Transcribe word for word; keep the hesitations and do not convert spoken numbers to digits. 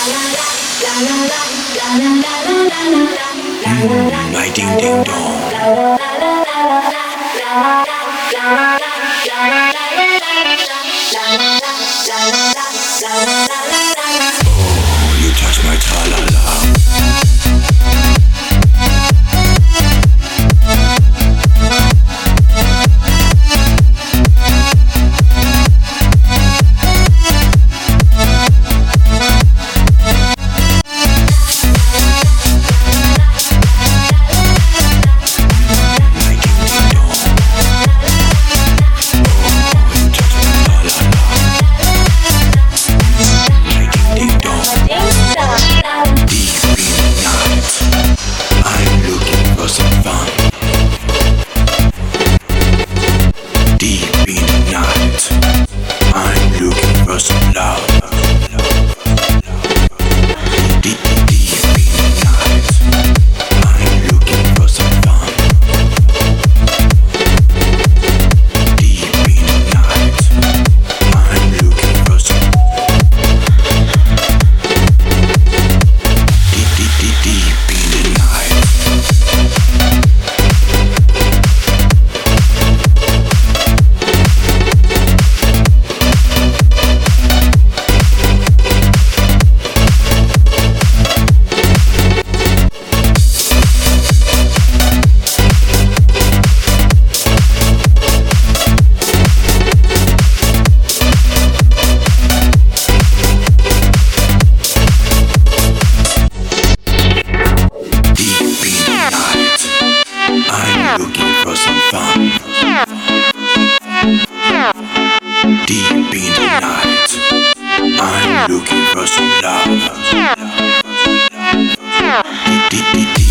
Mm, my ding ding dong. Oh, you touch my tra-la-la. Deep in the night, I'm looking for some love. Deep, deep, deep, deep.